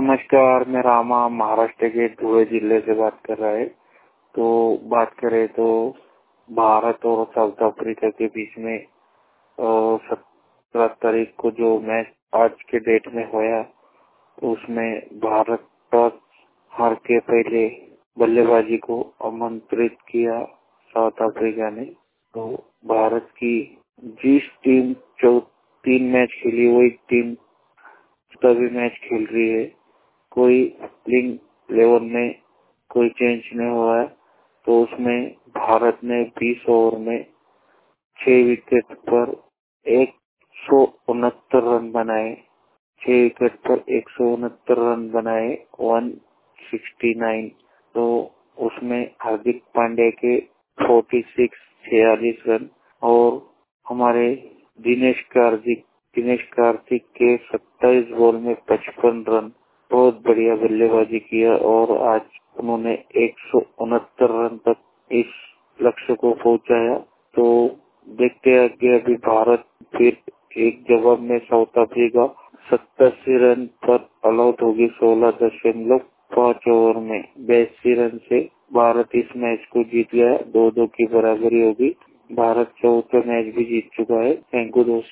नमस्कार, मैं रामा महाराष्ट्र के धुले जिले से बात कर रहा है। तो बात करें तो भारत और साउथ अफ्रीका के बीच में 17 तारीख को जो मैच आज के डेट में होया, तो उसमें भारत टॉस हार के पहले बल्लेबाजी को आमंत्रित किया साउथ अफ्रीका ने। तो भारत की जिस टीम जो 3 मैच खेली वही टीम सभी मैच खेल रही है। कोई प्लेइंग 11 में कोई चेंज नहीं हुआ है। तो उसमें भारत ने 20 ओवर में 6 विकेट पर 169 रन बनाए। 6 विकेट पर 169 रन बनाए, 169। तो उसमें हार्दिक पांड्या के 46 रन और हमारे दिनेश कार्तिक के 27 बॉल में 55 रन। बहुत बढ़िया बल्लेबाजी किया और आज उन्होंने 169 रन तक इस लक्ष्य को पहुंचाया। तो देखते हैं कि अभी भारत फिर एक जवाब में साउथ अफ्रीका 87 रन पर ऑल आउट होगी 16.5 ओवर में। 82 रन से भारत इस मैच को जीत गया। 2-2 की बराबरी होगी। भारत चौथा मैच भी जीत चुका है। थैंक यू दोस्तों।